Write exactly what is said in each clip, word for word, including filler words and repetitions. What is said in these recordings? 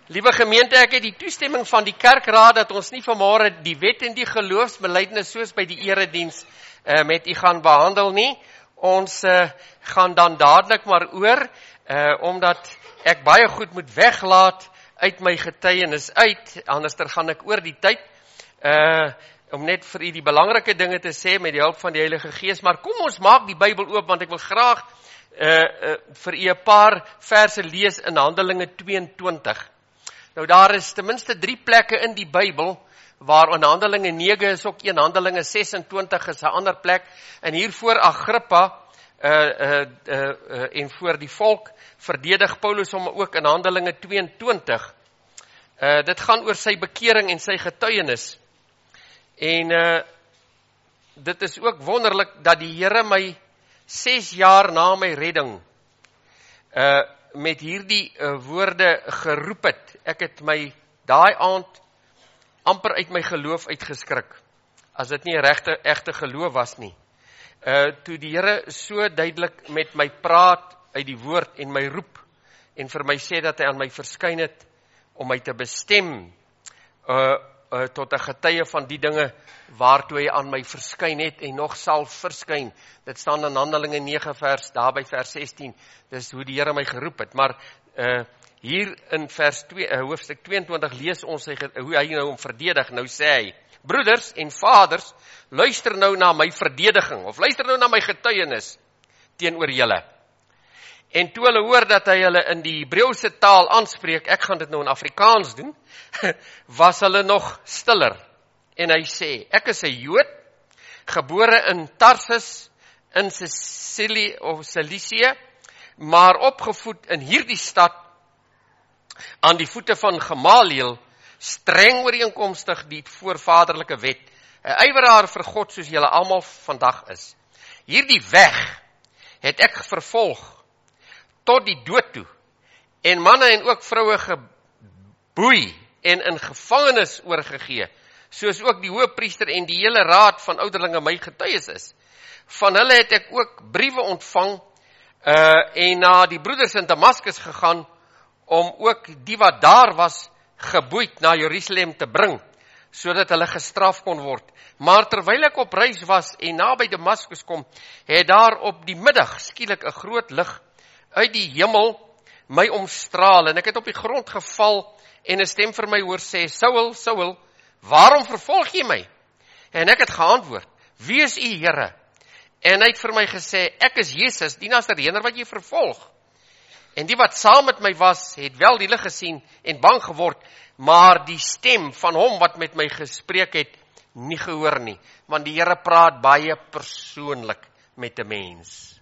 Liewe gemeente, ek het die toestemming van die kerkraad dat ons nie vanmôre die wet en die geloofsbelijdenis soos by die erediens uh, met u gaan behandel nie. Ons uh, gaan dan dadelik maar oor, uh, omdat ek baie goed moet weglaat uit my getuienis uit, anders gaan ek oor die tyd, uh, om net vir u die belangrike dinge te sê met die hulp van die Heilige Gees. Maar kom ons maak die Bybel oop, want ek wil graag uh, uh, vir u 'n paar verse lees in Handelinge tweeëntwintig. Nou daar is ten minste drie plekke in die Bybel, waar in Handelinge nege is ook een, Handelinge sesentwintig is 'n ander plek, en hier voor Agrippa, uh, uh, uh, uh, en voor die volk, verdedig Paulus hom ook in Handelinge tweeëntwintig. Uh, dit gaan oor sy bekering en sy getuienis. En uh, dit is ook wonderlik dat die Here my ses jaar na my redding, uh, met hierdie uh, woorde geroep het. Ek het my daai aand amper uit my geloof uitgeskrik, as dit nie 'n regte, egte geloof was nie. Uh, toe die Here so duidelik met my praat uit die woord en my roep, en vir my sê dat hy aan my verskyn het, om my te bestem, uh, uh, tot 'n getuie van die dinge, waartoe hy aan my verskyn het, en nog sal verskyn. Dit staan in Handelinge nege vers, daar by vers sestien, dis hoe die Here my geroep het. Maar uh, hier in vers twee, uh, hoofstuk tweeëntwintig lees ons sy, hoe hy nou hom verdedig. Nou sê hy, broeders en vaders, luister nou na my verdediging, of luister nou na my getuienis teenoor julle. En toe hulle hoor dat hy hulle in die Hebreëse taal aanspreek, ek gaan dit nou in Afrikaans doen, was hulle nog stiller. En hy sê, ek is 'n Jood, gebore in Tarsus, in Sicilië of Cilicië, maar opgevoed in hierdie stad, aan die voete van Gamaliel, streng ooreenkomstig die voorvaderlike wet, 'n ywerhaar vir God soos julle almal vandag is. Hierdie weg het ek vervolg tot die dood toe, en manne en ook vroue geboei en in gevangenis oorgegee, soos ook die hoëpriester en die hele raad van ouderlinge my getuies is. Van hulle het ek ook briewe ontvang, uh, en na die broeders in Damaskus gegaan, om ook die wat daar was, geboeid na Jerusalem te bring, sodat hulle gestraf kon word. Maar terwyl ek op reis was, en na by Damaskus kom, het daar op die middag skielik 'n groot lig uit die hemel my omstraal, en ek het op die grond geval, en 'n stem vir my hoor sê, Saul, Saul, waarom vervolg jy my? En ek het geantwoord, wie is u, Here? En hy het vir my gesê, ek is Jesus, die Nasareëner wat jy vervolg. En die wat saam met my was, het wel die lig gesien en bang geword, maar die stem van hom wat met my gespreek het, nie gehoor nie. Want die Here praat baie persoonlik met 'n mens.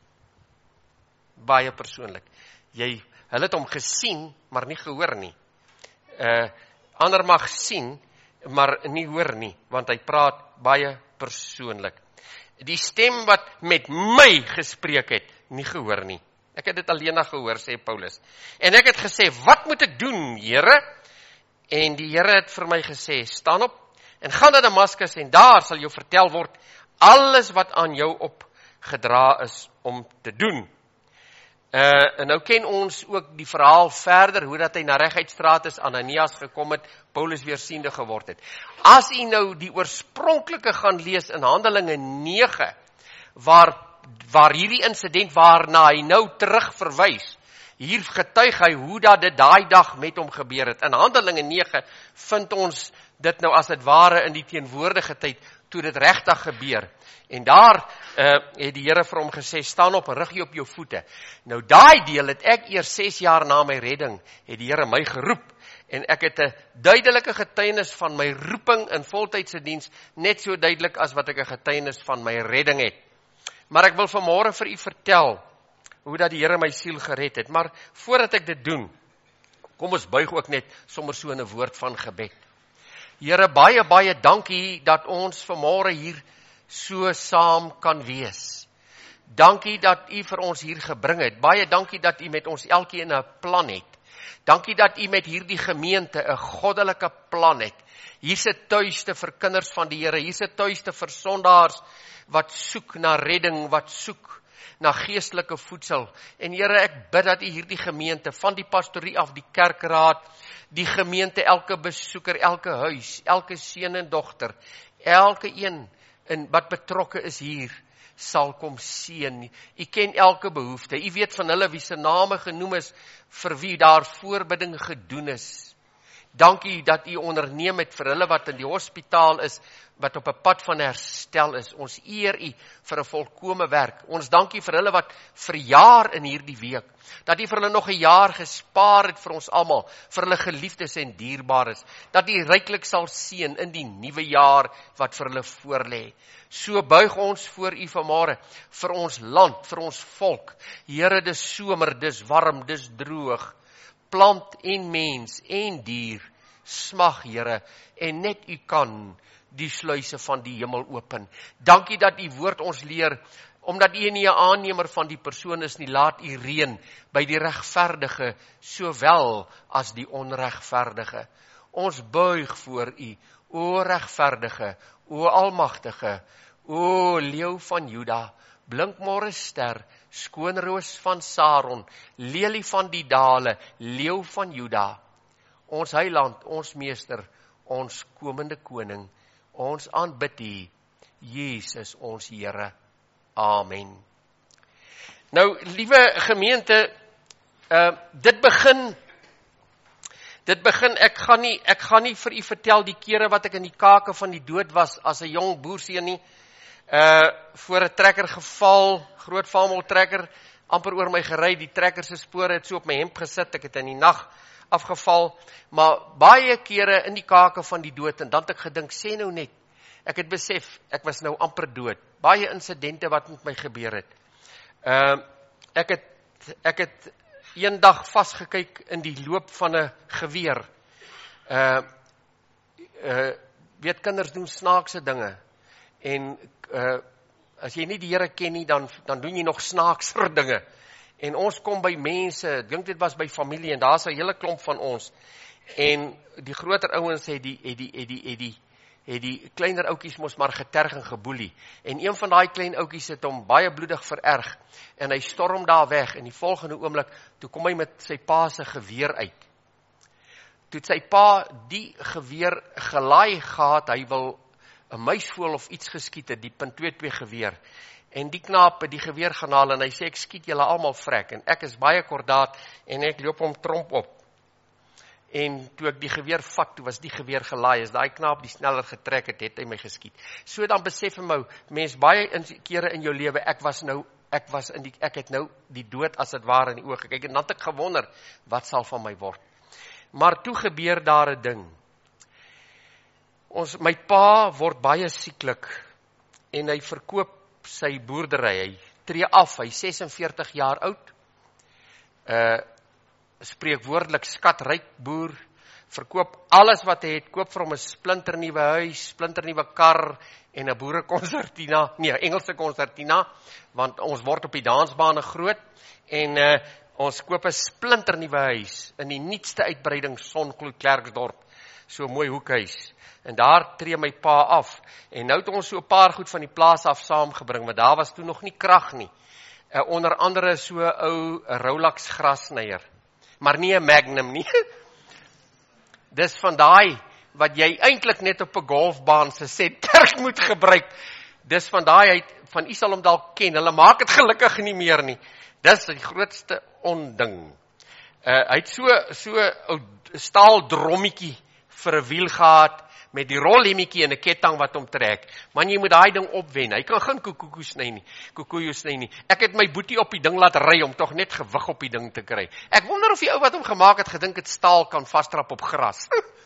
Baie persoonlik. Jy, hulle het hom gesien, maar nie gehoor nie. Uh, ander mag sien, maar nie hoor nie, want hy praat baie persoonlik. Die stem wat met my gespreek het, nie gehoor nie. Ek het dit alleen gehoor, sê Paulus. En ek het gesê, wat moet ek doen, Here? En die Here het vir my gesê, staan op en gaan na Damaskus, en daar sal jou vertel word, alles wat aan jou opgedra is om te doen. Uh, en nou ken ons ook die verhaal verder, hoe dat hy na Reguitstraat is, Ananias gekom het, Paulus weersiende geword het. As jy nou die oorspronklike gaan lees in Handelinge nege, waar, waar hierdie insident waarna hy nou terug verwys, hier getuig hy hoe dat dit daai dag met hom gebeur het. In Handelinge nege vind ons dit nou as dit ware in die teenwoordige tyd, toe dit regtig gebeur. En daar uh, het die Here vir hom gesê, staan op en rig jy op jou voete. Nou daai deel het ek eers ses jaar na my redding, het die Here my geroep, en ek het 'n duidelike getuienis van my roeping in voltydse diens, net so duidelik as wat ek 'n getuienis van my redding het. Maar ek wil vanmôre vir u vertel, hoe dat die Here my siel gered het. Maar voordat ek dit doen, kom ons buig ook net sommer so in 'n woord van gebed. Here, baie, baie dankie dat ons vanmôre hier so saam kan wees. Dankie dat u vir ons hier gebring het. Baie dankie dat u met ons elkeen 'n plan het. Dankie dat u met hierdie gemeente 'n goddelike plan het. Hier's 'n tuiste vir kinders van die Here. Hier's 'n tuiste vir sondaars wat soek na redding, wat soek na geestelike voedsel. En Here, ek bid dat u hierdie gemeente, van die pastorie af, die kerkraad, die gemeente, elke besoeker, elke huis, elke seun en dogter, elke een in wat betrokke is hier, sal kom seën. U ken elke behoefte. U weet van hulle wie se name genoem is, vir wie daar voorbidding gedoen is. Dankie dat u onderneem het vir hulle wat in die hospitaal is, wat op 'n pad van herstel is. Ons eer u vir 'n volkome werk. Ons dankie vir hulle wat verjaar in hierdie week. Dat u vir hulle nog 'n jaar gespaar het vir ons almal, vir hulle geliefdes en dierbares. Dat u ryklik sal seën in die nuwe jaar wat vir hulle voorlê. So buig ons voor u vanmôre vir ons land, vir ons volk. Here, dis somer, dis warm, dis droog. Plant en mens en dier smag, Here, en net u kan die sluise van die hemel open. Dankie dat u woord ons leer, omdat u nie 'n aannemer van die persoon is nie, laat u reën by die regverdige sowel as die onregverdige. Ons buig voor u, o regverdige, o almagtige, o leeu van Juda, blinkmôre ster, skoonroos van Saron, lelie van die dale, leeu van Juda, ons heiland, ons meester, ons komende koning, ons aanbid u, Jesus ons Here. Amen. Nou, liewe gemeente, uh, dit begin, dit begin, ek gaan nie, ek gaan nie vir u vertel die kere wat ek in die kake van die dood was, as 'n jong boerseun nie, uh, voor 'n trekker geval, groot farmel trekker, amper oor my gery, die trekker se spore het so op my hemp gesit, ek het in die nag afgeval, maar baie kere in die kake van die dood, en dan het ek gedink, sê nou net, ek het besef, ek was nou amper dood, baie insidente wat met my gebeur het. Uh, ek het, ek het een dag vastgekyk in die loop van 'n geweer. Uh, uh, weet, kinders doen snaakse dinge, en uh, as jy nie die Here ken nie, dan, dan doen jy nog snaakser dinge. En ons kom by mense, ek dink dit was by familie, en daar is 'n hele klomp van ons. En die groter ouens het die, het die, het die, het die, het die kleiner oukies mos maar geterg en geboelie. En een van daai klein oukies het hom baie bloedig vererg. En hy storm daar weg, en die volgende oomblik, toe kom hy met sy pa se geweer uit. Toe het sy pa die geweer gelaai gehad, hy wil 'n muisvoël of iets geskiet het, die punt twee twee geweer. En die knaap het die geweer gaan haal, en hy sê, ek skiet julle almal vrek, en ek is baie kordaat, en ek loop hom tromp op. En toe ek die geweer vat, toe was die geweer gelaai, as daai knaap die sneller getrek het, het hy my geskiet. So dan besef hy my, mens, baie in, kere in jou lewe, ek was nou, ek was in die, ek het nou die dood as het ware in die oog gekyk, en dan het ek gewonder, wat sal van my word? Maar toe gebeur daar 'n ding. Ons, my pa word baie sieklik, en hy verkoop sy boerdery, hy tree af, hy is ses en veertig jaar oud, uh, spreekwoordelik skatryk boer, verkoop alles wat hy het, koop vir hom 'n splinternuwe huis, splinternuwe kar, en 'n boerekonsertina, nee, Engelse konsertina, want ons word op die dansbane groot, en uh, ons koop 'n splinternuwe huis, in die nuutste uitbreiding, Songloed Klerksdorp, so 'n mooi hoekhuis, en daar tree my pa af, en nou het ons so 'n paar goed van die plaas af saamgebring, maar daar was toe nog nie krag nie, uh, onder andere so 'n ou Rolex grasnyer, maar nie 'n Magnum nie, dis van daai, wat jy eintlik net op 'n golfbaan se setterk moet gebruik, dis van daai, uit, van u sal hom dalk ken, hulle maak het gelukkig nie meer nie, dis die grootste onding, uh, hy het so, so 'n staal drommetjie vir 'n wiel gehad, met die rolhemmetjie en 'n ketting wat hom trek. Man, jy moet daai ding opwen. Hy kan geen koekoekoe sny nie. Koekoeie sny nie. Ek het my boetie op die ding laat ry om tog net gewig op die ding te kry. Ek wonder of die ou wat hom gemaak het gedink het staal kan vasdrap op gras.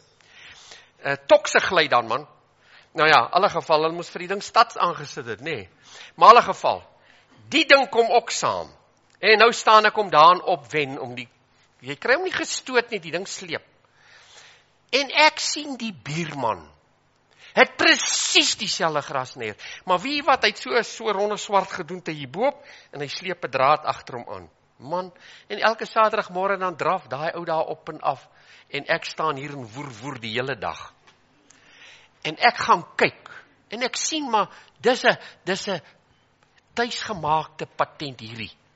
uh, Tokse gly dan, man. Nou ja, in alle geval, hulle moes vir die ding stads aangesit het, nee. Maar in alle geval, die ding kom ook saam. En nou staan ek om daan opwen om die, jy kry hom nie gestoot nie, die ding sleep. En ek sien die buurman, het presies dieselfde grasnyer, maar wie wat, hy het so, so ronde swart gedoente hierboop, en hy sleep 'n draad agter hom aan. Man, en elke Saterdagmôre dan draf, daai ou daar op en af, en ek staan hier en woer woer die hele dag. En ek gaan kyk, en ek sien maar, dis 'n, dis 'n tuisgemaakte patent hierdie.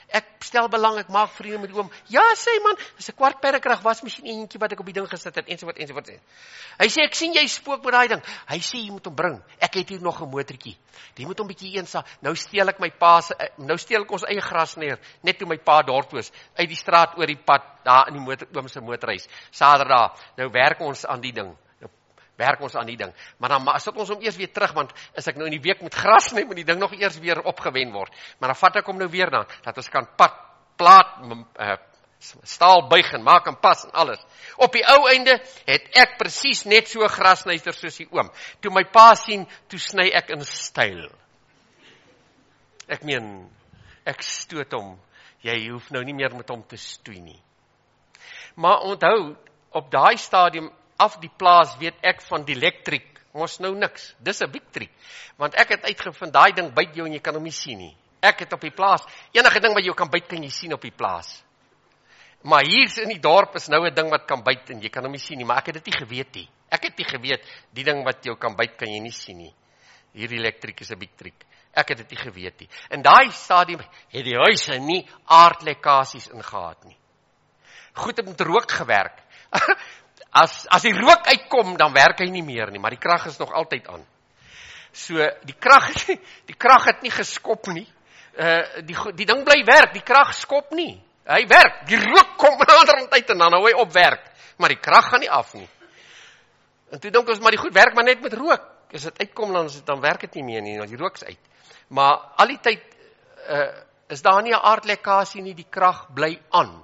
Ek stel belang, ek maak vriende met oom. Ja, sê hy man, dis 'n kwart perdekrag wasmasjien eentjie wat ek op die ding gesit het, ensovoorts ensovoorts. Hy sê ek sien jy spook met daai ding. Hy sê jy moet hom bring. Ek het hier nog 'n motortjie. Jy moet hom bietjie eensa. Nou steel ek my pa se nou steel ek ons eie grasneer, net toe my pa dorp was, uit die straat oor die pad daar in die motor oom se motorhuis. Saterdag. Nou werk ons aan die ding. werk ons aan die ding. Maar dan sit ons hom eers weer terug, want as ek nou in die week met gras neem, moet die ding nog eers weer opgewen word. Maar dan vat ek hom nou weer dan, dat ons kan pad, plaat, uh, staal buig en maak en pas en alles. Op die ou einde het ek presies net so grasnyster soos die oom. Toe my pa sien, toe sny ek in styl. Ek meen, ek stoot hom, jy hoef nou nie meer met hom te stoei nie. Maar onthou, op daai stadium, af die plaas weet ek van die elektrik, ons nou niks, dis 'n big trick, want ek het uitgevind, daai ding byt jou en jy kan hom nie sien nie. Ek het op die plaas, enige ding wat jou kan byt, kan jy sien op die plaas. Maar hier in die dorp is nou 'n ding wat kan byt en jy kan hom nie sien nie, maar ek het dit nie geweet nie. Ek het nie geweet, die ding wat jou kan byt, kan jy nie sien nie. Hierdie elektrik is 'n big trick. Ek het dit nie geweet nie. In daai stadium het die huise nie aardlekkasies ingehaat nie. Goed, het met rook gewerk. As, as die rook uitkom, dan werk hy nie meer nie, maar die krag is nog altyd aan. So, die krag, die krag het nie geskop nie. Uh, die, die ding bly werk, die krag skop nie. Hy werk, die rook kom naderhand uit en dan hou hy op werk. Maar die krag gaan nie af nie. En toe dink ons, maar die goed werk maar net met rook. As dit uitkom, dan, dan werk het nie meer nie, want die rook is uit. Maar al die tyd uh, is daar nie 'n aardlekkasie nie, die krag bly aan.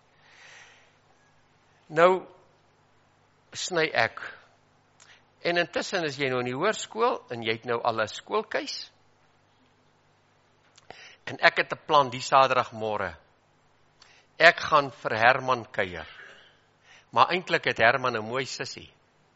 Nou, sny ek. En intussen is jy nou in die hoërskool, en jy het nou al 'n skoolkeis. En ek het 'n plan die Saterdagmôre. Ek gaan vir Herman kuier. Maar eintlik het Herman 'n mooi sussie.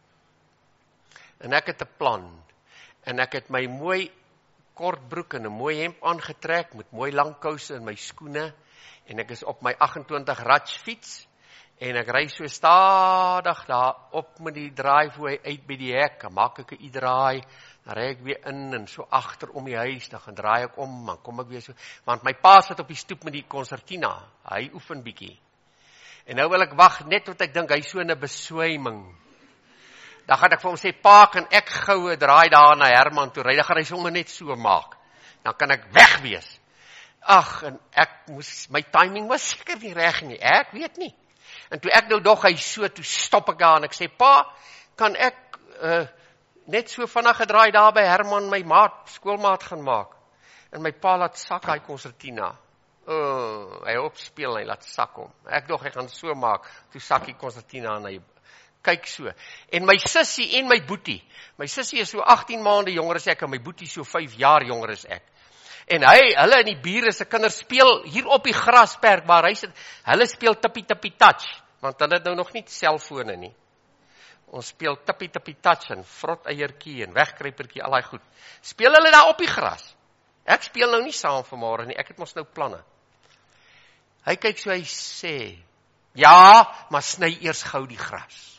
En ek het 'n plan. En ek het my mooi kort broek en 'n mooi hemp aangetrek, met mooi lang kouse en my skoene. En ek is op my agt en twintig ratch fiets. En ek ry so stadig daar op met die driveway uit by die hek, dan maak ek 'n i-draai, dan ry ek weer in en so agter om die huis, dan gaan draai ek om, dan kom ek weer so, want my pa sit op die stoep met die konsertina, hy oefen bietjie. En nou wil ek wag net tot ek dink hy so 'n beswyming. Dan gaan ek vir hom sê, pa, kan ek gou 'n draai daar na Herman toe ry, dan gaan hy sommer net so maak. Dan kan ek weg wees. Ag, en ek moes, my timing was seker nie reg nie, ek weet nie. En toe ek nou dog hy so, toe stop ek daar en ek sê, pa, kan ek uh, net so vinnig gedraai daar by Herman, my maat, skoolmaat gaan maak. En my pa laat sak hy konsertina. Oh, hy opspeel en hy laat sak hom. Ek dog hy gaan so maak, toe sak hy konsertina en hy kyk so. En my sussie en my boetie, my sussie is so agtien maande jonger as ek en my boetie so vyf jaar jonger as ek. En hy, hulle in die bure se kinders speel hier op die grasperk, maar hy sit, hulle speel tippie tippie touch, want hulle het nou nog nie selfone nie. Ons speel tippie tippie touch en vrot eiertjie en wegkruipertjie, al daai goed. Speel hulle daar op die gras. Ek speel nou nie saam vanmôre nie, ek het mos nou planne. Hy kyk so, hy sê, ja, maar sny eers gou die gras.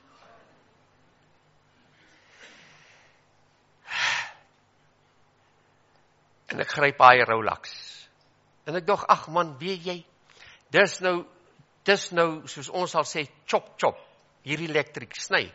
En ek gryp hy Rolex. En ek dog, ag man, weet jy, dis nou, dis nou, soos ons sal sê, chop chop, hierdie elektrik sny.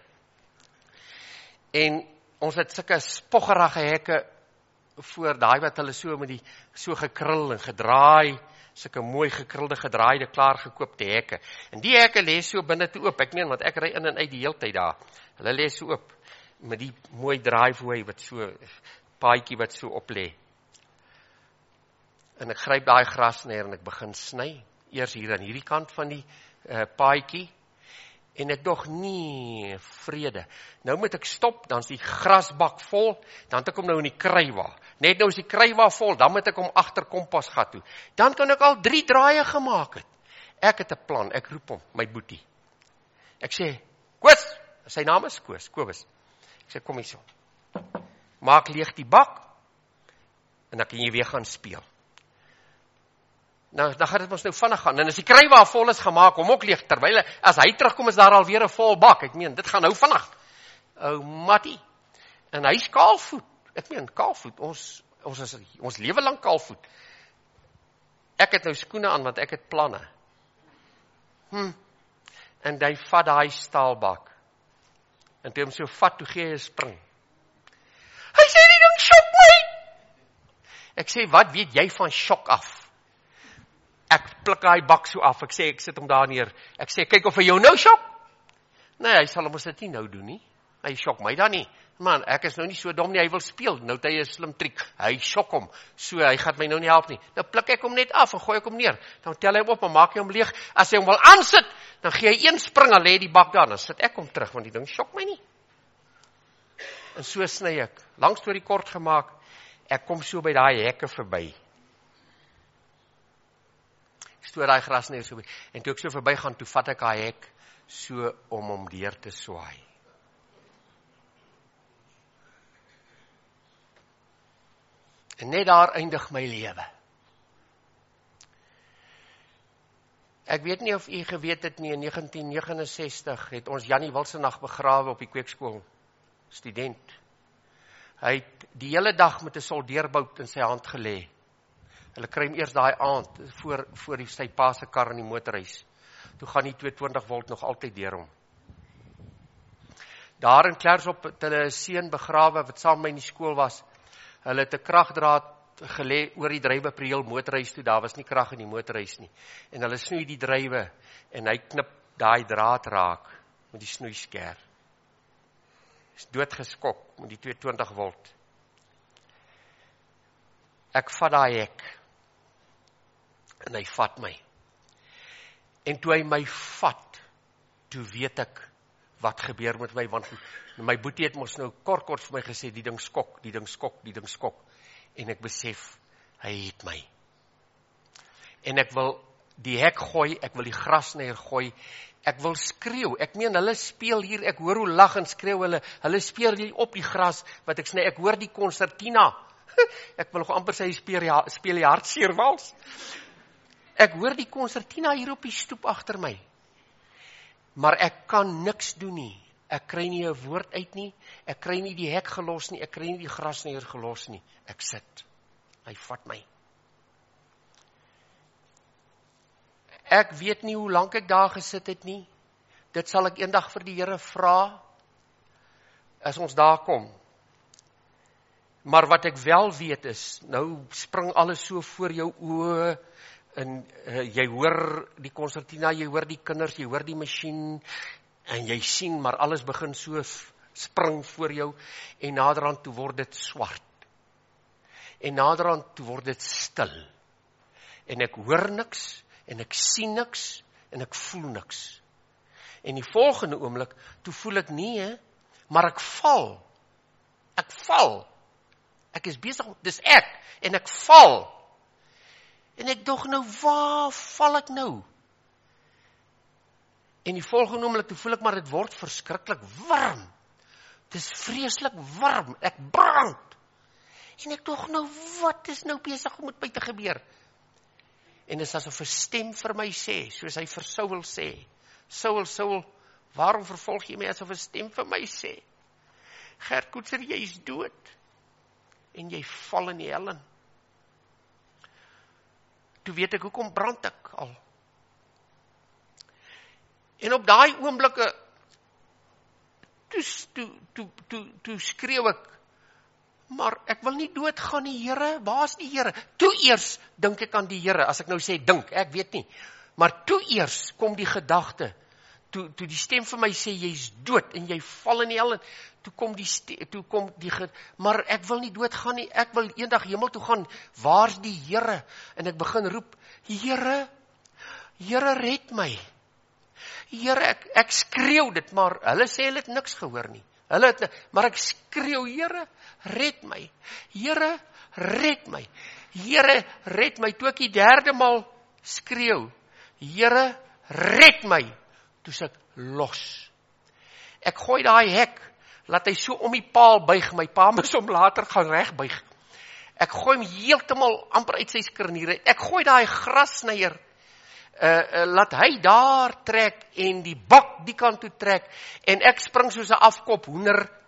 En ons het sulke spoggerige hekke voor, daai wat hulle so met die, so gekrul en gedraai, sulke mooi gekrulde, gedraaide, klaargekoopte hekke. En die hekke lê so binne toe oop, ek meen, want ek ry in en uit die hele tyd daar. Hulle lê so oop, met die mooi driveway, wat so, paadjie wat so op lê. En ek gryp daai grasneer en ek begin sny. Eers hier aan hierdie kant van die uh, paadjie. En ek dog, nee, vrede. Nou moet ek stop, dan is die grasbak vol, dan het ek hom nou in die kruiwa. Net nou is die kruiwa vol, dan moet ek hom agter kompasgat toe. Dan kan ek al drie draaie gemaak het. Ek het 'n plan, ek roep hom, my boetie. Ek sê, Koos, sy naam is Koos, Kobus. Ek sê, kom hier so. Maak leeg die bak, en dan kan jy weer gaan speel. Nou, dan gaan dit ons nou vinnig gaan, en as die kruiwa vol is gemaak, hom ook leeg, terwyl, as hy terugkom, is daar alweer 'n vol bak, ek meen, dit gaan nou vinnig. Ou Mattie, en hy is kaalvoet, ek meen, kaalvoet, ons, ons is, ons lewe lang kaalvoet. Ek het nou skoene aan, want ek het planne. Hm. En hy vat daai staalbak. En toe hom so vat, toe gee hy 'n spring. Hy sê, die ding sjok my! Ek sê, wat weet jy van sjok af? Ek pluk hy bak so af, ek sê, ek sit hom daar neer. Ek sê, kyk of hy jou nou sjok. Nee, hy sal hom ons dit nie nou doen nie. Hy sjok my dan nie. Man, ek is nou nie so dom nie, hy wil speel. Nou het hy 'n slim triek. Hy sjok hom. So, hy gaan my nou nie help nie. Nou pluk ek hom net af en gooi ek hom neer. Dan tel hy hom op en maak hy hom leeg. As hy hom wil aansit, dan gee hy een spring en lê die bak daar. Dan sit ek hom terug, want die ding sjok my nie. En so sny ek. Lang storie kort gemaak, ek kom so by daai hekke verby. Ek stoor daai gras neer so by. En toe ek so verby gaan, toe vat ek daai hek so om hom deur te swaai. En net daar eindig my lewe. Ek weet nie of u geweet het nie, in negentien negenensestig het ons Jannie Wilsenag begrawe op die kweekskool, student. Hy het die hele dag met 'n soldeerbout in sy hand gelê. Hulle kry hom eers daai aand, voor, voor die sy pa se kar in die motorhuis. Toe gaan die tweehonderdtwintig volt nog altyd deur hom. Daar in Klerksdorp het hulle 'n seun begrawe wat saam met my in die skool was. Hulle het 'n kragdraad gelê oor die drywe per heel motorhuis toe, daar was nie krag in die motorhuis nie. En hulle snoei die drywe en hy knip daai draad raak met die snoeisker. Is doodgeskok met die tweehonderdtwintig volt. Ek vat daai hek en hy vat my. En toe hy my vat, toe weet ek wat gebeur met my, want my boetie het mos nou kort kort vir my gesê, die ding skok, die ding skok, die ding skok. En ek besef, hy het my. En ek wil die hek gooi, ek wil die gras neer gooi, ek wil skreeu, ek meen hulle speel hier, ek hoor hoe lag en skreeu hulle, hulle speel hier op die gras, wat ek sê, ek hoor die konsertina, ek wil nog amper sê, speel, speel die hartseerwals. Ek hoor die konsertina hier op die stoep agter my, maar ek kan niks doen nie. Ek kry nie 'n woord uit nie, ek kry nie die hek gelos nie, ek kry nie die gras neer gelos nie. Ek sit. Hy vat my. Ek weet nie hoe lank ek daar gesit het nie. Dit sal ek eendag vir die Here vra as ons daar kom. Maar wat ek wel weet is, nou spring alles so voor jou oë. En uh, jy hoor die konsertina, jy hoor die kinders, jy hoor die masjien, en jy sien, maar alles begin so spring voor jou, en naderhand toe word dit swart. En naderhand toe word dit stil. En ek hoor niks, en ek sien niks, en ek voel niks. En die volgende oomblik, toe voel ek nie, maar ek val. Ek val. Ek is besig, dis ek, en ek val. En ek dog nou, waar val ek nou? En die volgende oomblik, toe voel ek maar, dit word verskriklik warm. Het is vreeslik warm, ek brand. En ek dog nou, wat is nou besig om met my te gebeur? En dit is asof 'n stem vir my sê, soos hy vir Saul sê, Saul, Saul, waarom vervolg jy my, asof 'n stem vir my sê? Gert Koetser, jy is dood. En jy val in die hel. Toe weet ek, hoekom brand ek al? En op daai oomblikke, toe, toe, toe, toe, toe skreeu ek, maar ek wil nie doodgaan nie, Here, waar is die Here? Toe eers dink ek aan die Here, as ek nou sê dink, ek weet nie, maar toe eers kom die gedagte, toe, toe die stem vir my sê, jy is dood, en jy val in die hel, toe kom die, ste, toe kom die maar ek wil nie doodgaan nie, ek wil eendag hemel toe gaan, waar's die Here? En ek begin roep, Here, Here red my, Here, ek, ek skreeu dit, maar hulle sê hulle het niks gehoor nie, hulle het, maar ek skreeu, Here, red my, Here, red my, Here, red my, toe ek die derde maal skreeu, Here, red my, toe sit ek los, ek gooi daai hek, laat hy so om die paal buig, my pa moes hom later gaan regbuig. Ek gooi hom heeltemal amper uit sy skerniere. Ek gooi daai grassnyer, uh, uh, laat hy daar trek en die bak die kant toe trek en ek spring soos 'n afkop hoender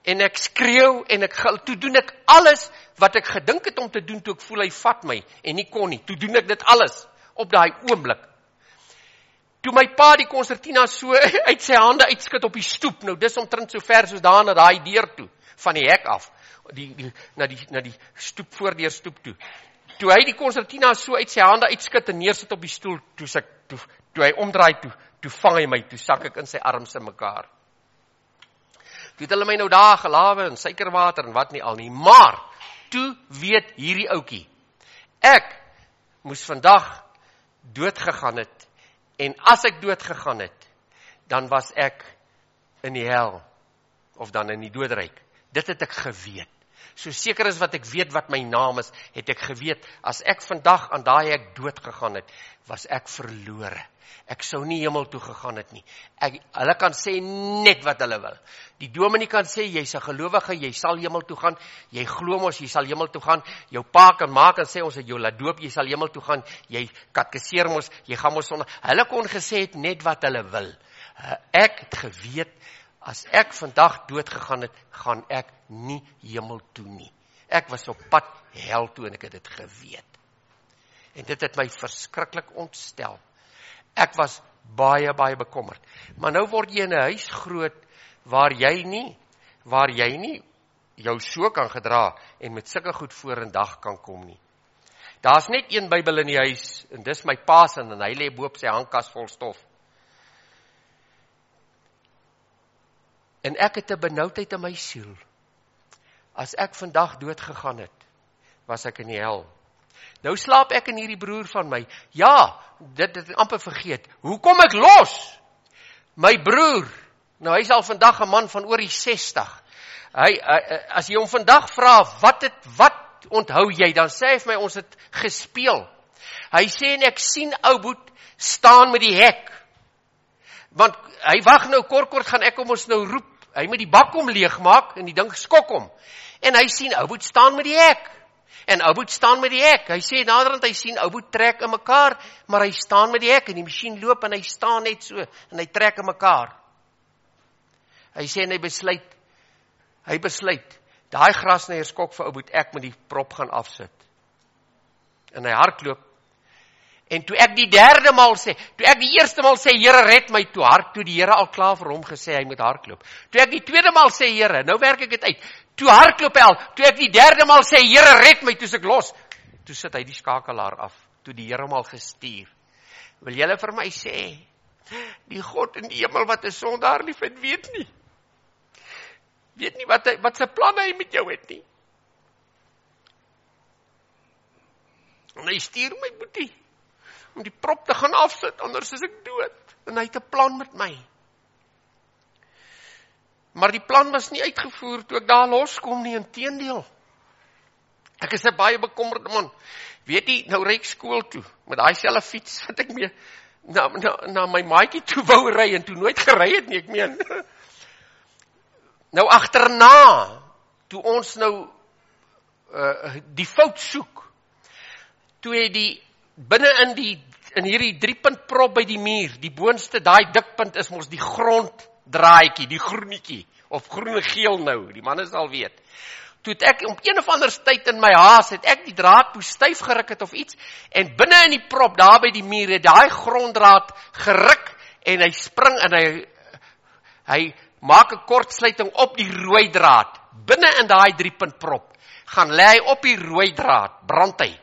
en ek skreeu, en ek, toe doen ek alles, wat ek gedink het om te doen, toe ek voel hy vat my, en nie kon nie, toe doen ek dit alles, op daai oomblik. Toe my pa die konsertina so uit sy hande uitskit op die stoep, nou dis omtrent so ver soos daar na daai deur toe, van die hek af, die, die, na, die, na die stoep, voordeur stoep toe. Toe hy die konsertina so uit sy hande uitskit en neersit op die stoel, toe, sy, toe, toe hy omdraai toe, toe vang hy my, toe sak ek in sy arms in mekaar. Toe het hulle my nou daar gelawe en suikerwater en wat nie al nie, maar, toe weet hierdie oukie, ek moes vandag dood gegaan het, en as ek dood gegaan het, dan was ek in die hel, of dan in die doodryk. Dit het ek geweet. So seker is wat ek weet wat my naam is, het ek geweet, as ek vandag aan daai ek dood gegaan het, was ek verlore. Ek sou nie hemel toe gegaan het nie. Ek, hulle kan sê net wat hulle wil. Die dominee kan sê, jy's 'n gelowige, jy sal hemel toe gaan, jy glo mos, jy sal hemel toe gaan, jou pa kan maak en sê, ons het jou laat doop, jy sal hemel toe gaan, jy katkeseer mos, jy gaan mos sonder, hulle kon gesê het net wat hulle wil. Ek het geweet, as ek vandag dood gegaan het, gaan ek nie hemel toe nie. Ek was op pad hel toe en ek het dit geweet. En dit het my verskriklik ontstel. Ek was baie, baie bekommerd. Maar nou word jy in 'n huis groot, waar jy nie, waar jy nie jou so kan gedra, en met sulke goed voor in dag kan kom nie. Daar's net een Bybel in die huis, en dis my pa se, en hy lê bo op sy hangkas vol stof. En ek het 'n benoudheid in my siel. As ek vandag dood gegaan het, was ek in die hel. Nou slaap ek in hierdie broer van my. Ja, dit het amper vergeet. Hoe kom ek los? My broer, nou hy is al vandag 'n man van oor die sestig. Hy, as jy hom vandag vra, wat het, wat onthou jy? Dan sê hy vir my, ons het gespeel. Hy sê, en ek sien ou Boet staan met die hek. Want hy wag nou, kort kort gaan ek hom ons nou roep. Hy moet die bak om leeg maak, en die ding skok hom. En hy sien, ou Boet staan met die hek. En ou Boet staan met die hek. Hy sê naderhand, hy sien ou Boet trek in mekaar, maar hy staan met die hek, en die masjien loop, en hy staan net so, en hy trek in mekaar. Hy sê, en hy besluit, hy besluit, daai grasnyer skok vir ou Boet, ek moet die prop gaan afsit. En hy hardloop, en toe ek die derde maal sê, toe ek die eerste maal sê, Here red my, toe hard, toe die Here al klaar vir hom gesê, hy moet hardloop. Toe ek die tweede maal sê, Here, nou werk ek dit uit, toe hardloop hy al, toe ek die derde maal sê, Here red my, toe is ek los, toe sit hy die skakelaar af, toe die Here hom al gestuur. Wil julle vir my sê, die God in die hemel wat 'n sondaar liefhet, weet nie, weet nie wat, hy, wat sy planne hy met jou het nie. En hy stuur my boetie, om die prop te gaan afsit, anders is ek dood. En hy het 'n plan met my. Maar die plan was nie uitgevoer toe ek daar loskom nie, inteendeel. Ek is 'n baie bekommerde man. Weet jy, nou ry ek skool toe, met daai selfe fiets wat ek mee na, na, na my maatjie toe wou ry, en toe nooit gery het nie, ek meen. Nou agterna, toe ons nou uh, die fout soek, toe het die binne in die in hierdie driepunt prop by die muur, die boonste, daai dikpunt is mos die gronddraadjie, die groenetjie, of groene geel nou, die manne sal weet. Toe het ek op een of ander tyd in my haas, het ek die draad toe styf geruk het of iets, en binne in die prop, daar by die muur, het daai gronddraad geruk, en hy spring, en hy, hy maak 'n kortsluiting op die rooi draad, binne in daai driepunt prop, gaan lê hy op die rooi draad, brand hy,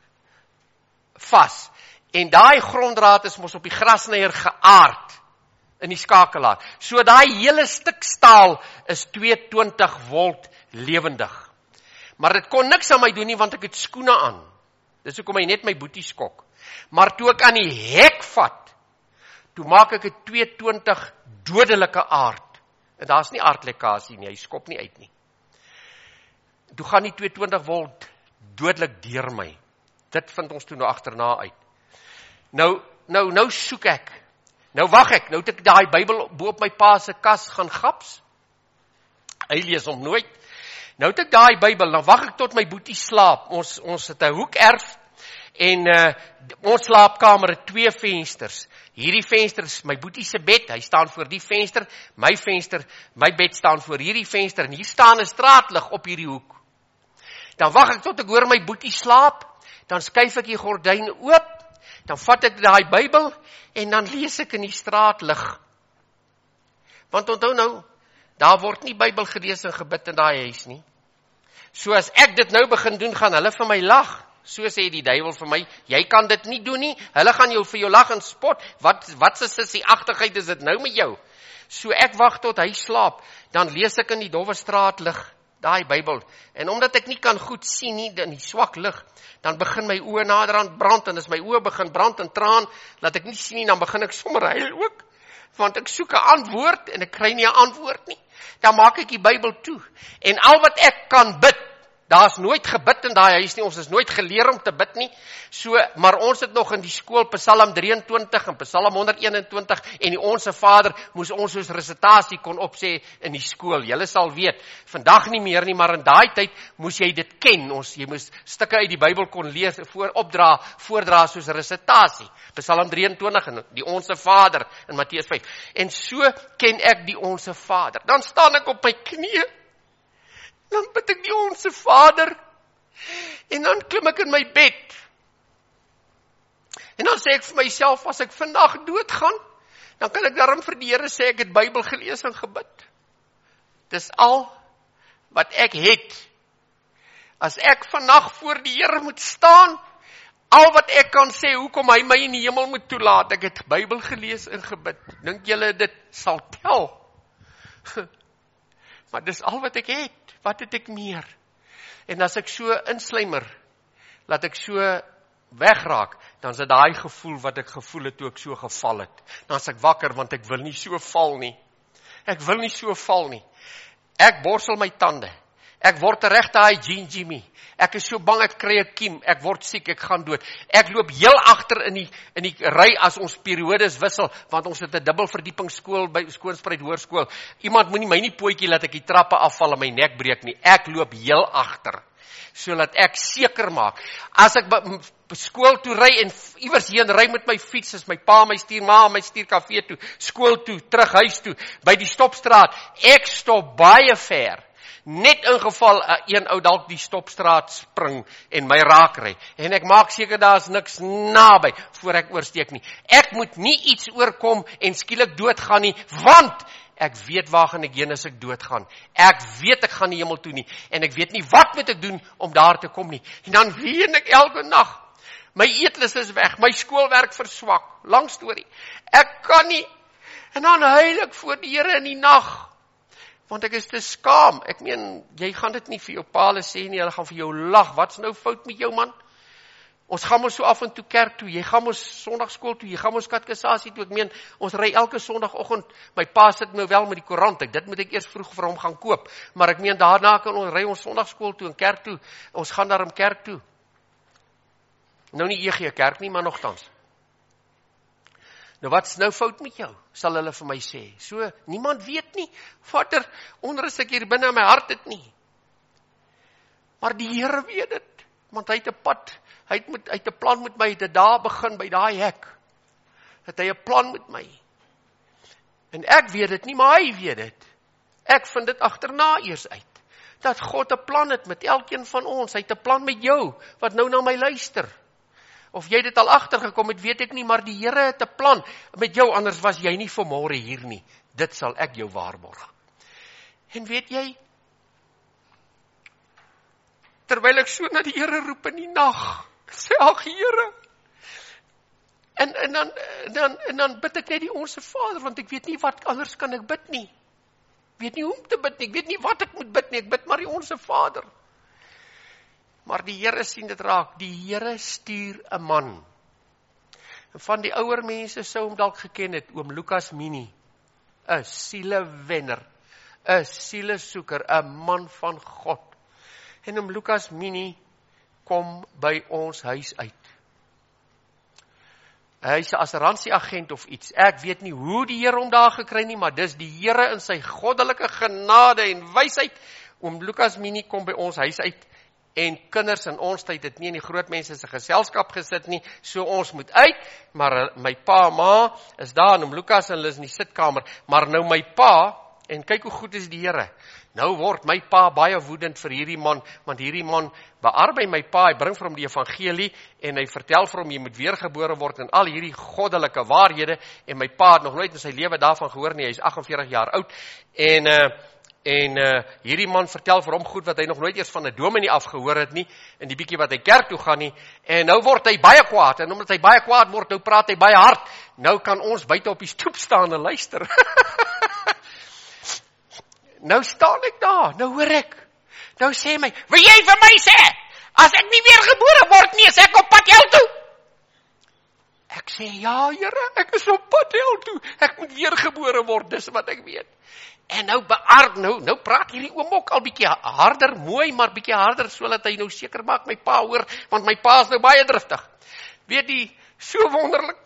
vas, en daai gronddraad is mos op die grasnyer geaard, in die skakelaar, so daai hele stuk staal is tweehonderdtwintig volt lewendig, maar dit kon niks aan my doen nie, want ek het skoene aan, dis hoekom hy net my boetie skok, maar toe ek aan die hek vat, toe maak ek 'n tweehonderdtwintig dodelike aard, en daar is nie aardlekkasie nie, hy skop nie uit nie, toe gaan die tweehonderdtwintig volt dodelik deur my, dit vind ons toe nou agterna uit, nou, nou, nou soek ek, nou wag ek, nou het ek daai Bybel bo op my pa se kas gaan gaps, hy lees hom nooit, nou het ek daai Bybel, nou wag ek tot my boetie slaap, ons, ons het 'n hoekerf, En uh, ons slaapkamer het twee vensters. Hierdie venster is my boetie se bed, hy staan voor die venster, my venster, my bed staan voor hierdie venster, en hier staan 'n straatlig op hierdie hoek. Dan wag ek tot ek hoor my boetie slaap, dan skuif ek die gordyn oop, dan vat ek daai Bybel, en dan lees ek in die straatlig. Want onthou nou, daar word nie Bybel gelees en gebid in daai huis nie. So as ek dit nou begin doen, gaan hulle vir my lag. So sê die duiwel vir my, jy kan dit nie doen nie, hulle gaan jou vir jou lag en spot, wat, wat se sissieagtigheid is dit nou met jou? So ek wag tot hy slaap, dan lees ek in die dowwe straatlig, daai Bybel, en omdat ek nie kan goed sien nie, in die swak lig, dan begin my oë naderhand brand, en as my oë begin brand en traan, laat ek nie sien nie, dan begin ek sommer huil ook, want ek soek 'n antwoord, en ek kry nie 'n antwoord nie, dan maak ek die Bybel toe, en al wat ek kan bid, daar is nooit gebid in daai huis nie, ons is nooit geleer om te bid nie, so, maar ons het nog in die skool Psalm drieëntwintig en Psalm honderdeenentwintig en die Onse Vader moes ons soos resitasie kon opsê in die skool. Julle sal weet, vandag nie meer nie, maar in daai tyd moes jy dit ken, ons, jy moes stukke uit die Bybel kon lees, voor, opdra, voordra soos resitasie. Psalm drieëntwintig en die Onse Vader in Matteus vyf. En so ken ek die Onse Vader. Dan staan ek op my knieë, dan bid ek die Onse Vader, en dan klim ek in my bed, en dan sê ek vir myself, as ek vandag doodgaan, dan kan ek daarom vir die Here sê, ek het Bybel gelees en gebid. Dis al wat ek het. As ek vandag voor die Here moet staan, al wat ek kan sê, hoekom hy my in die hemel moet toelaat, ek het Bybel gelees en gebid. Dink julle dit sal tel? Maar dis al wat ek het. Wat het ek meer? En as ek so insluimer, laat ek so wegraak, dan is dit daai gevoel wat ek gevoel het toe ek so geval het. Dan is ek wakker, want ek wil nie so val nie. Ek wil nie so val nie. Ek borsel my tande. Ek word terecht daai Jean Jimmy. Ek is so bang, ek kry 'n kiem, ek word siek, ek gaan dood. Ek loop heel agter in die in die ry as ons periodes wissel, want ons het 'n dubbelverdiepingsskool by Skoonspruit Hoërskool. Iemand moenie my nie pootjie laat ek die trappe afval en my nek breek nie. Ek loop heel agter, so laat ek seker maak. As ek skool toe ry en iewers heen ry met my fiets, as my pa my stuur, ma my stuur kafee toe, skool toe, terug huis toe, by die stopstraat, ek stop baie ver. Net in geval uh, een ou dalk die stopstraat spring en my raak ry. En ek maak seker daar is niks naby voor ek oorsteek nie. Ek moet nie iets oorkom en skielik doodgaan nie, want ek weet waar gaan ek heen as ek doodgaan. Ek weet ek gaan nie hemel toe nie. En ek weet nie wat moet ek doen om daar te kom nie. En dan ween ek elke nag. My eetlus is weg, my skoolwerk verswak. Lang storie. Ek kan nie. En dan huil ek voor die Here in die nag. Want ek is te skaam. Ek meen, jy gaan dit nie vir jou paale sê nie, hulle gaan vir jou lag. Wat's nou fout met jou man? Ons gaan ons so af en toe kerk toe, jy gaan ons sondagskool toe, jy gaan ons katekisasie toe. Ek meen, ons ry elke sondagoggend, my pa sit nou wel met die koerant, ek, dit moet ek eers vroeg vir hom gaan koop. Maar ek meen, daarna kan ons ry ons sondagskool toe en kerk toe. Ons gaan daarom kerk toe. Nou nie E G kerk nie, maar nogtans. Nou wat's nou fout met jou, sal hulle vir my sê. So, niemand weet nie, vader, onrus ek hier binne in my hart het nie. Maar die Here weet dit, want hy het 'n pad, hy het, met, hy het 'n plan met my, het daar begin by daai hek. Het hy 'n plan met my. En ek weet dit nie, maar hy weet dit. Ek vind dit agterna eers uit. Dat God 'n plan het met elkeen van ons, hy het 'n plan met jou, wat nou na my luister. Of jy dit al agtergekom het, weet ek nie, maar die Here het 'n plan met jou, anders was jy nie vanmôre hier nie. Dit sal ek jou waarborg. En weet jy, terwyl ek so na die Here roep in die nag, sê ag Here, en, en, dan, dan, en dan bid ek net die Onse Vader, want ek weet nie wat anders kan ek bid nie. Ek weet nie hoe om te bid nie, ek weet nie wat ek moet bid nie, ek bid maar die Onse Vader. Maar die Here sien dit raak, die Here stuur 'n man. En van die ouer mense sou hom dalk geken het, oom Lukas Mini, 'n sielewenner, 'n sielesoeker, 'n man van God. En oom Lukas Mini kom by ons huis uit. Hy is 'n assuransieagent of iets. Ek weet nie hoe die Here hom daar gekry nie, maar dis die Here in sy goddelike genade en wysheid. Oom Lukas Mini kom by ons huis uit. en kinders in ons tyd het nie in die groot mense se geselskap gesit nie, so ons moet uit, maar my pa en ma is daar, en om Lukas en hulle is in die sitkamer, maar nou my pa, en kyk hoe goed is die Here, nou word my pa baie woedend vir hierdie man, want hierdie man bearbei my pa, hy bring vir hom die evangelie, en hy vertel vir hom, jy moet weergebore word, en al hierdie goddelike waarhede, en my pa het nog nooit in sy lewe daarvan gehoor nie, hy is agt en veertig jaar oud, en, uh, en uh, hierdie man vertel vir hom goed, wat hy nog nooit eers van 'n dominee afgehoor het nie, en die bietjie wat hy kerk toe gaan nie, en nou word hy baie kwaad, en omdat hy baie kwaad word, nou praat hy baie hard, nou kan ons buite op die stoep staan en luister. Nou staan ek daar, nou hoor ek, nou sê my, wil jy vir my sê, as ek nie weer gebore word nie, is ek op pad hel toe? Ek sê, ja Here, ek is op pad hel toe, ek moet weer gebore word, dis wat ek weet. En nou beaard, nou, nou praat hierdie oom ook al bietjie harder, mooi, maar bietjie harder, so dat hy nou seker maak my pa hoor, want my pa is nou baie driftig. Weet jy, so wonderlik,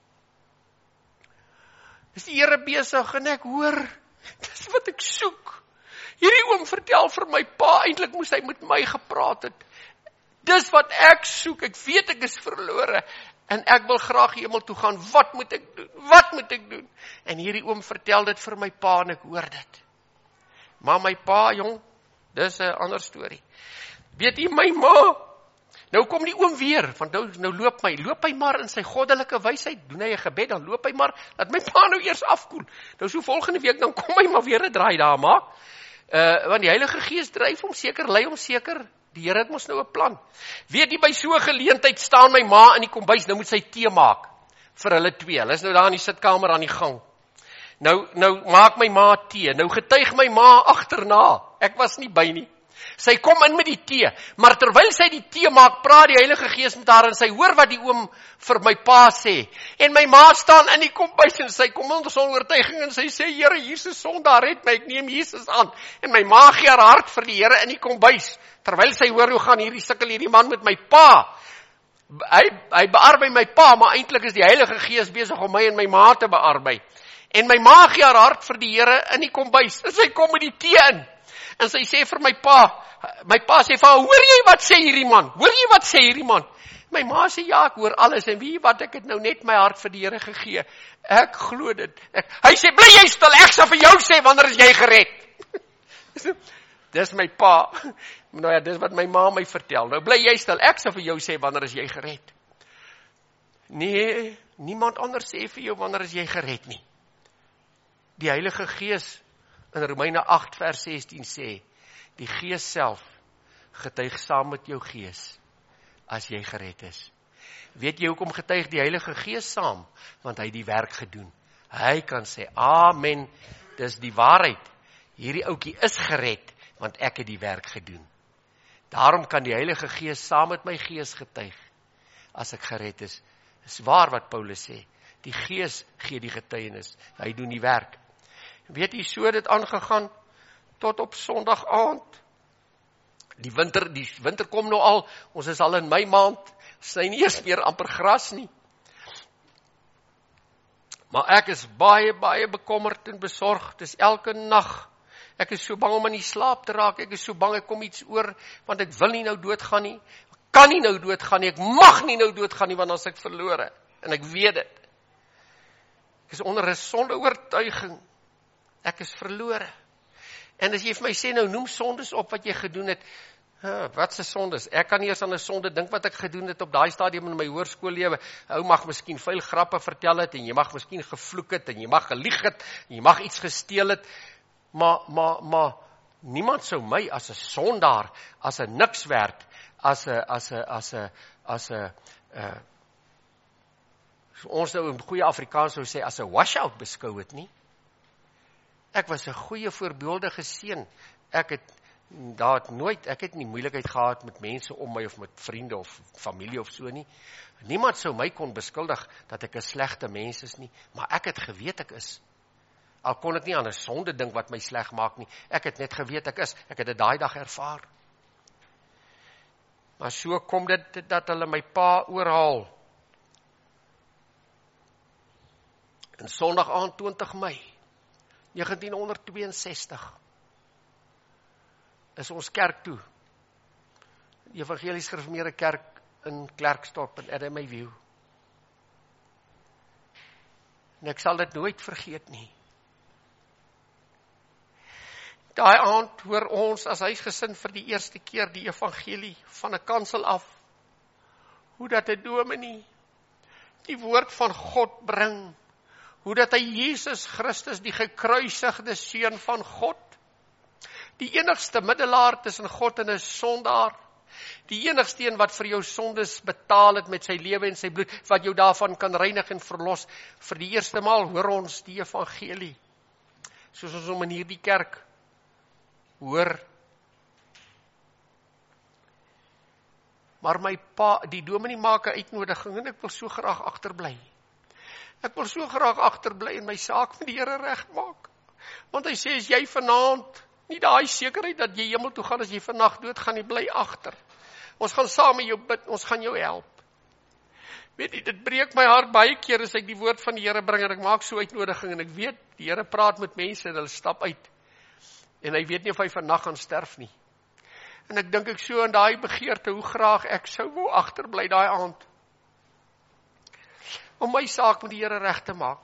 is die Here besig, en ek hoor, dis wat ek soek. Hierdie oom vertel vir my pa, eintlik moes hy met my gepraat het. Dis wat ek soek, ek weet ek is verlore, en ek wil graag hemel toe gaan, wat moet ek doen, wat moet ek doen? En hierdie oom vertel dit vir my pa, en ek hoor dit. Maar my pa, jong, dis 'n ander storie. Weet jy, my ma, nou kom die oom weer, want nou, nou loop my, loop hy maar in sy goddelike wysheid, doen hy 'n gebed, dan loop hy maar, laat my pa nou eers afkoel. Nou so volgende week, dan kom hy maar weer 'n draai daar maak, uh, want die Heilige Gees dryf hom seker, lei hom seker, die Here het mos nou 'n plan. Weet jy, by so 'n geleentheid staan my ma in die kombuis, nou moet sy tee maak, vir hulle twee, hulle is nou daar in die sitkamer aan die gang. Nou, nou maak my ma tee, nou getuig my ma agterna, ek was nie by nie. Sy kom in met die tee, maar terwyl sy die tee maak, praat die Heilige Gees met haar, en sy hoor wat die oom vir my pa sê. En my ma staan in die kombuis, en sy kom onder son oortuiging, en sy sê, Here, Jesus sondaar, red my, ek neem Jesus aan. En my ma gee haar hart vir die Here in die kombuis, terwyl sy hoor, hoe gaan hierdie sukkel hierdie man met my pa. Hy, hy bearbei my pa, maar eintlik is die Heilige Gees besig om my en my ma te bearbei. En my ma gee haar hart vir die Here in die kombuis, en sy kom met die tee in. En sy sê vir my pa, my pa sê vir haar, hoor jy wat sê hierdie man? Hoor jy wat sê hierdie man? My ma sê, ja, ek hoor alles, en wie wat, ek het nou net my hart vir die Here gegee. Ek glo dit. Ek, hy sê, bly jy stil, ek sal vir jou sê, wanneer is jy gered? Dis my pa. Nou ja, dis wat my ma my vertel. Nou bly jy stil, ek sal vir jou sê, wanneer is jy gered? Nee, niemand anders sê vir jou, wanneer is jy gered nie. Die Heilige Gees, in Romeine agt vers sestien sê, die Gees self getuig saam met jou gees, as jy gered is. Weet jy hoekom getuig die Heilige Gees saam? Want hy die werk gedoen. Hy kan sê, amen, dis die waarheid. Hierdie ouetjie is gered, want ek het die werk gedoen. Daarom kan die Heilige Gees saam met my gees getuig, as ek gered is. Dis waar wat Paulus sê, die Gees gee die getuienis, hy doen die werk. Weet jy, so dit aangegaan, tot op Sondag aand. Die winter, die winter kom nou al, ons is al in Mei maand, sny nie eers meer amper gras nie. Maar ek is baie, baie bekommerd en besorgd, dis elke nag. Ek is so bang om in die slaap te raak, ek is so bang ek kom iets oor, want ek wil nie nou doodgaan nie, ek kan nie nou doodgaan nie, ek mag nie nou doodgaan nie, want as ek verlore, en ek weet dit. Ek is onder 'n sonde oortuiging, ek is verlore. En as jy vir my sê, nou noem sondes op wat jy gedoen het, huh, wat se sondes? Ek kan nie eers aan 'n sonde dink wat ek gedoen het op daai stadium in my hoërskoollewe. Ou mag miskien vuil grappe vertel het, en jy mag miskien gevloek het, en jy mag gelieg het, en jy mag iets gesteel het, maar, maar, maar, niemand sou my as 'n sondaar, as 'n niks werd, as 'n, as 'n, as 'n, as 'n, uh, ons nou in goeie Afrikaans sou sê, as 'n washout beskou het nie. Ek was 'n goeie voorbeeldige seun. Ek het daar het nooit, ek het nie moeilikheid gehad met mense om my of met vriende of familie of so nie. Niemand sou my kon beskuldig dat ek 'n slegte mens is nie, maar ek het geweet ek is. Al kon ek nie aan 'n sonde dink wat my sleg maak nie. Ek het net geweet ek is. Ek het dit daai dag ervaar. Maar so kom dit dat hulle my pa oorhaal. En Sondag aand twintig Mei negentien tweeënsestig is ons kerk toe. die Evangelies Gereformeerde Kerk in Klerksdorp in R M I View. En ek sal dit nooit vergeet nie. Daai aand hoor ons as huisgesin vir die eerste keer die evangelie van 'n kansel af, hoe dat 'n dominee die woord van God bring, hoe dat hy Jesus Christus, die gekruisigde seun van God, die enigste middelaar tussen God en 'n sondaar, die enigste een wat vir jou sondes betaal het met sy lewe en sy bloed, wat jou daarvan kan reinig en verlos, vir die eerste maal hoor ons die evangelie, soos ons hom in hierdie kerk hoor. Maar my pa, die dominee maak 'n uitnodiging en ek wil so graag agterbly. Ek wil so graag agterbly en my saak met die Here regmaak. Want hy sê, as jy vanaand nie daai sekerheid dat jy hemel toe gaan as jy vannag dood gaan, jy bly agter. Ons gaan saam met jou bid, ons gaan jou help. Weet jy, dit breek my hart baie keer as ek die woord van die Here bring en ek maak so uitnodiging en ek weet, die Here praat met mense en hulle stap uit. En hy weet nie of hy vannag gaan sterf nie. En ek dink ek so aan daai begeerte, hoe graag ek sou wou agterbly daai aand. Om my saak met die Here reg te maak.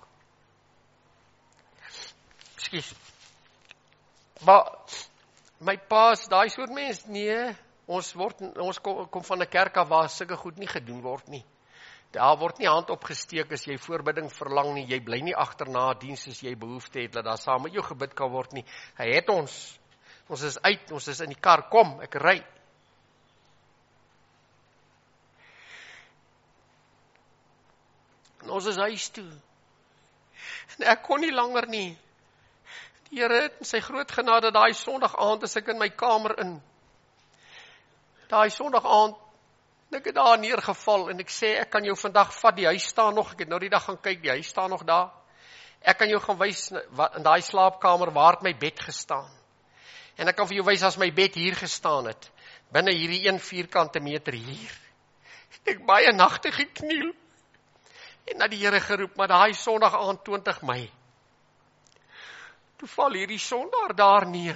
Ekskuus. Maar my pa is daai soort mens, nee, ons word ons kom, kom van 'n kerk af waar sulke goed nie gedoen word nie. Daar word nie hand opgesteek as jy voorbidding verlang nie, jy bly nie agterna diens as jy behoefte het dat daar saam met jou gebid kan word nie. Hy het ons. Ons is uit, ons is in die kar, kom, ek ry. En ons is huis toe. En ek kon nie langer nie. Die Here het in sy groot genade daai Sondag aand as ek in my kamer in. Daai Sondag aand, ek het daar neergeval en ek sê, ek kan jou vandag vat, die huis staan nog, ek het nou die dag gaan kyk, die huis staan nog daar. Ek kan jou gaan wys in daai slaapkamer waar het my bed gestaan. En ek kan vir jou wys as my bed hier gestaan het, binne hierdie een vierkante meter hier. Ek baie nagte gekniel en na die Here geroep, maar daai Sondag aand twintig Mei. Toe val hierdie son daar daar neer.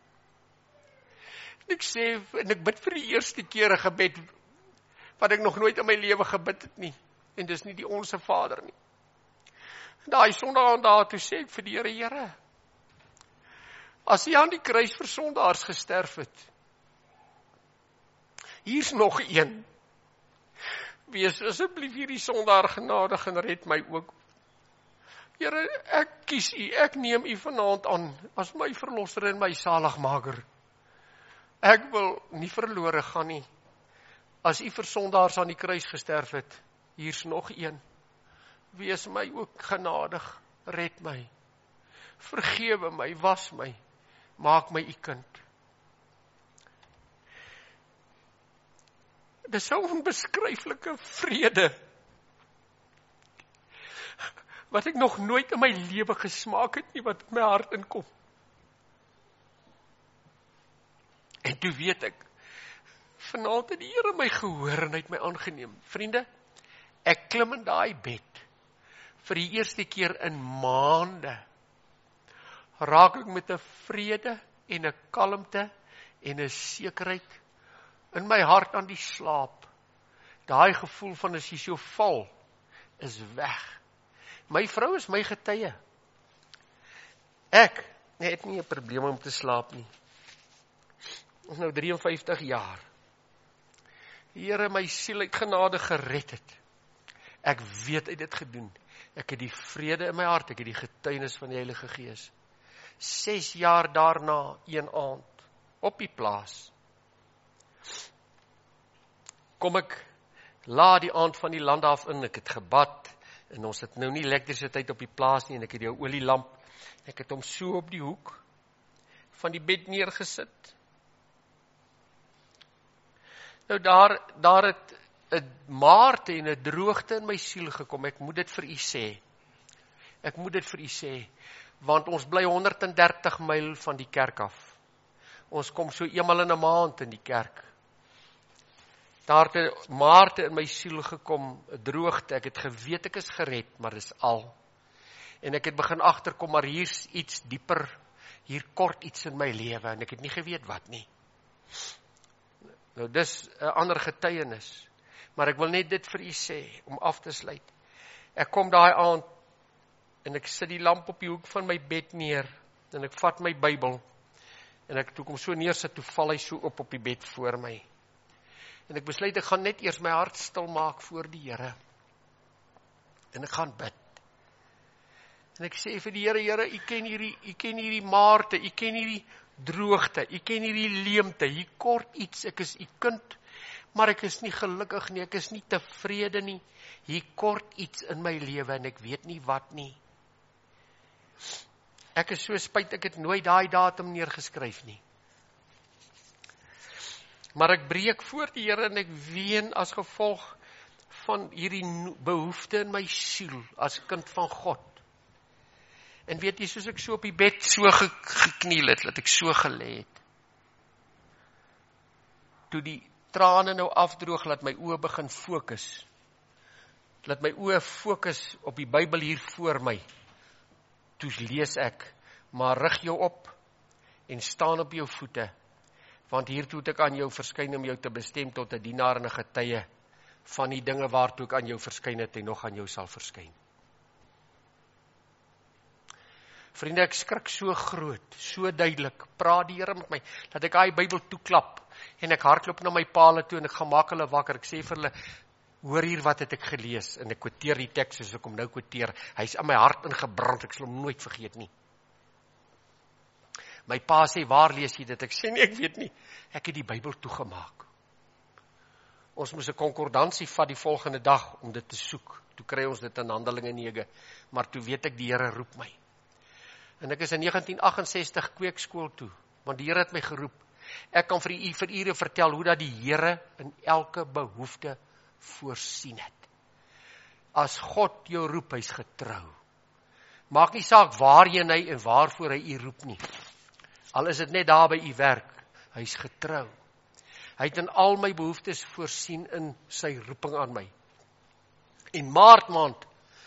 En ek sê, en ek bid vir die eerste keer 'n gebed wat ek nog nooit in my lewe gebid het nie. En dis nie die Onse Vader nie. En daai Sondag aand daar toe sê ek vir die Here, Here, as hy aan die kruis vir sondaars gesterf het, hier's nog een. Wees asseblief hierdie sondaar genadig en red my ook. Here, ek kies u, ek neem u vanaand aan as my verlosser en my saligmaker. Ek wil nie verlore gaan nie. As u vir sondaars aan die kruis gesterf het, hier's nog een. Wees my ook genadig, red my. Vergewe my, was my, maak my u kind. Dis so 'n onbeskryflike vrede wat ek nog nooit in my lewe gesmaak het nie, wat in my hart inkom. En toe weet ek, vanaand het die Here my gehoor en hy het my aangeneem. Vriende, ek klim in daai bed vir die eerste keer in maande. Raak ek met 'n vrede en 'n kalmte en 'n sekerheid in my hart aan die slaap. Daai gevoel van as jy so val, is weg. My vrou is my getuie. Ek het nie 'n probleem om te slaap nie. Ons nou drie en vyftig jaar. Die Here my siel uit genade gered het. Ek weet hy het dit gedoen. Ek het die vrede in my hart, ek het die getuienis van die Heilige Gees. Ses jaar daarna, een aand, op die plaas, kom ek, laat die aand van die land af in, ek het gebad, en ons het nou nie elektrisiteit op die plaas nie, en ek het die olielamp, ek het hom so op die hoek van die bed neergesit. Nou daar, daar het 'n maarte en 'n droogte in my siel gekom, ek moet dit vir u sê, ek moet dit vir u sê, want ons bly honderd en dertig myl van die kerk af, ons kom so eenmal in 'n maand in die kerk. Daar het 'n maarte in my siel gekom, 'n droogte, ek het geweet ek is gered, maar dis al. En ek het begin agterkom, maar hier's iets dieper, hier kort iets in my lewe, en ek het nie geweet wat nie. Nou dis 'n ander getuienis, maar ek wil net dit vir u sê, om af te sluit. Ek kom daai aand, en ek sit die lamp op die hoek van my bed neer, en ek vat my Bybel, en ek toe kom so neersit, toe val hy so op op die bed voor my. En ek besluit, ek gaan net eers my hart stil maak voor die Here. En ek gaan bid. En ek sê vir die Here, Here, u ken hierdie, u ken hierdie maarte, u ken hierdie droogte, u ken hierdie leemte, hier kort iets, ek is u kind, maar ek is nie gelukkig nie, ek is nie tevrede nie, hier kort iets in my lewe, en ek weet nie wat nie. Ek is so spyt, ek het nooit daai datum neergeskryf nie. Maar ek breek voor die Here, en ek ween as gevolg van hierdie behoefte in my siel, as kind van God. En weet jy, soos ek so op die bed so gekniel het, dat ek so gelê het, toe die trane nou afdroog, laat my oë begin fokus, laat my oë fokus op die Bybel hier voor my, toe lees ek, maar rig jou op, en staan op jou voete, want hiertoe het ek aan jou verskyn om jou te bestem tot 'n dienaar en 'n getuie, van die dinge waartoe ek aan jou verskyn het, en nog aan jou sal verskyn. Vriende, ek skrik so groot, so duidelik, praat die Here met my, dat ek daai Bybel toeklap, en ek hardloop na my paale toe, en ek gaan maak hulle wakker, ek sê vir hulle, hoor hier wat het ek gelees, en ek kwoteer die teks, soos ek hom nou kwoteer, hy is in my hart ingebrand, ek sal hom nooit vergeet nie. My pa sê, waar lees jy dit? Ek sê nie, ek weet nie, ek het die Bybel toegemaak. Ons moes 'n konkordansie vat die volgende dag, om dit te soek, toe kry ons dit in Handelinge nege, maar toe weet ek, die Here roep my. En ek is in negentien agt ses kweekskool toe, want die Here het my geroep. Ek kan vir u vir ure vertel hoe dat die Here in elke behoefte voorsien het. As God jou roep, hy's getrou. Maak nie saak waarheen hy en waarvoor hy u roep nie. Al is dit net daar by u werk, hy's getrou. Hy het in al my behoeftes voorsien in sy roeping aan my. En maart maand,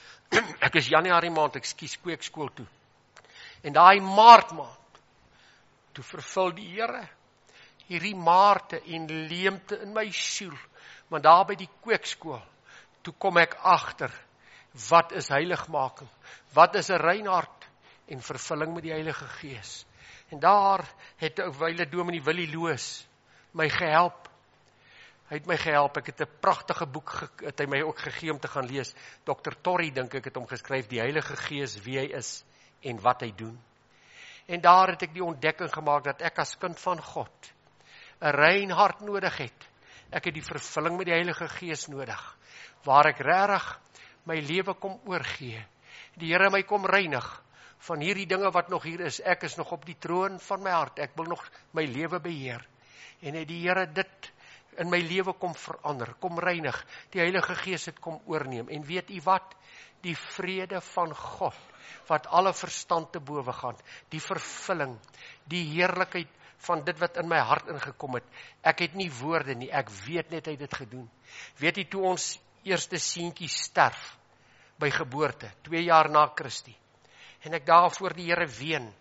ek is januarie maand, ek skies kweekskool toe. En daai maart maand, toe vervul die Here hierdie maarte en leemte in my siel. Want daar by die kweekskool, toe kom ek agter, wat is heiligmaking? Wat is 'n rein hart en vervulling met die Heilige Gees? En daar het 'n wyle dominee Willie Loos my gehelp. Hy het my gehelp, ek het 'n pragtige boek, het hy my ook gegee om te gaan lees. dokter Torrie, dink ek, het hom geskryf, die Heilige Gees, wie hy is en wat hy doen. En daar het ek die ontdekking gemaak, dat ek as kind van God, 'n rein hart nodig het. Ek het die vervulling met die Heilige Gees nodig, waar ek regtig my lewe kom oorgee. Die Here my kom reinig, van hierdie dinge wat nog hier is. Ek is nog op die troon van my hart, ek wil nog my lewe beheer. En het die Here dit in my lewe kom verander, kom reinig, die Heilige Gees het kom oorneem, en weet u wat, die vrede van God, wat alle verstand te bowe gaan, die vervulling, die heerlikheid van dit wat in my hart ingekom het, ek het nie woorde nie, ek weet net hy het dit gedoen. Weet u, toe ons eerste seentjie sterf, by geboorte, twee jaar na Christus, en ek daar voor die Here ween,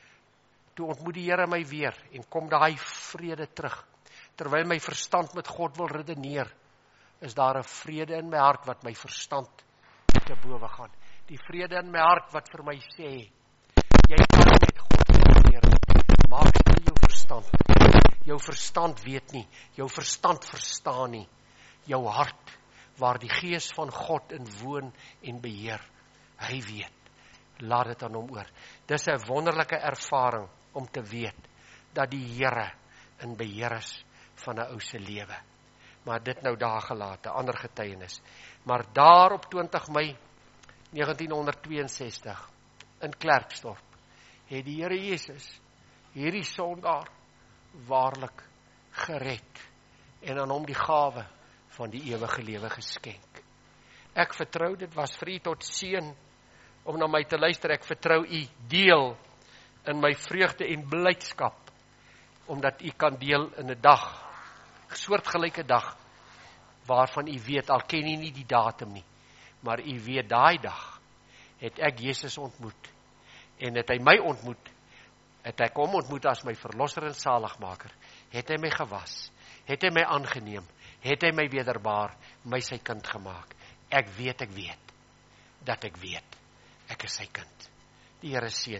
toe ontmoet die Here my weer, en kom daai vrede terug, terwyl my verstand met God wil redeneer, is daar 'n vrede in my hart, wat my verstand te bowe gaan. Die vrede in my hart, wat vir my sê, jy kan met God redeneer, maak stil jou verstand, jou verstand weet nie, jou verstand verstaan nie, jou hart, waar die Gees van God in woon en beheer, hy weet, laat dit aan hom oor. Dis 'n wonderlike ervaring, om te weet, dat die Here in beheer is, van 'n ou se lewe. Maar dit nou daar gelaat, 'n ander getuienis. Maar daar op twintig Mei negentien tweeënsestig, in Klerksdorp, het die Here Jesus, hierdie sondaar, waarlik gered, en aan hom die gawe van die ewige lewe geskenk. Ek vertrou, dit was vir u tot seën, om na my te luister, ek vertrou u deel, in my vreugde en blydskap, omdat u kan deel in 'n dag, soortgelyke dag, waarvan u weet, al ken u nie die datum nie, maar u weet, daai dag, het ek Jesus ontmoet, en het hy my ontmoet, het ek hom ontmoet as my verlosser en zaligmaker, het hy my gewas, het hy my aangeneem, het hy my wederbaar, my sy kind gemaak. Ek weet, ek weet, dat ek weet, ek is sy kind. Die Here seën